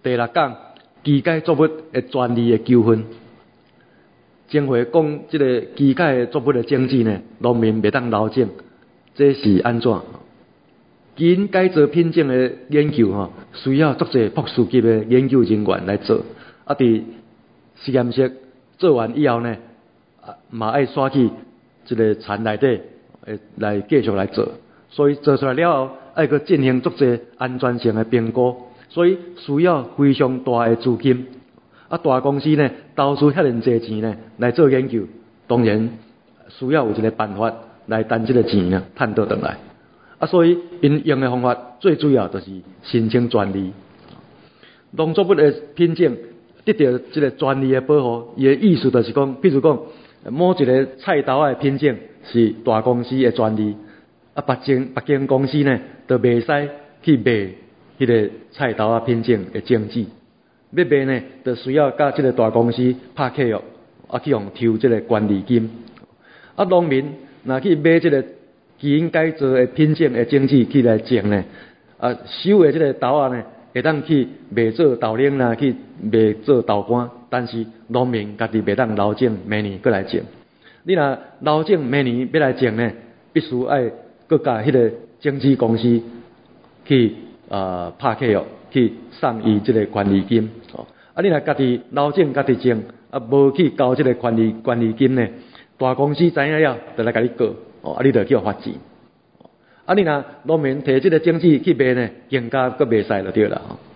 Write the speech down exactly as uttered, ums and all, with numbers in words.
第六讲机械作物的专利的纠纷。前回讲即个机械作物的争执呢，农民袂当劳种，这是安怎？基因改造品种的研究吼，需要足侪博士级的研究人员来做。啊，伫实验室做完以后呢，啊嘛爱刷去一个田内底，诶来继续来做。所以做出来了后，爱去进行足侪安全性的评估，所以需要非常大的资金。啊，大公司呢投资遐尼侪钱呢来做研究，当然需要有一个办法来等即个钱呢赚倒转来。啊，所以因用的方法最主要就是申请专利。农作物的品种得到即个专利的保护，伊的意思就是讲，比如讲某一个菜刀的品种是大公司的专利，啊，别间别间公司呢就袂使去卖迄个菜刀啊品种的种子。要卖呢，就需要甲即个大公司拍契约，啊去用抽即个管理金。啊，农民若去买即个基因改造的品种的种子去来种呢，啊，收的即个豆仔呢，会当去卖做豆奶啦，去卖做豆干，但是农民家己袂当留种，明年过来种。你若留种明年要来种呢，必须爱搁甲迄个种子公司去呃拍契约。去送伊即个管理金，哦，啊，你若家己留种家己种，啊，无去交即个管理管理金呢，大公司知影了，就来甲你告，哦，啊，你就去互罚钱，啊，你若农民摕即个种子去卖呢，更加搁袂使就对啦，吼。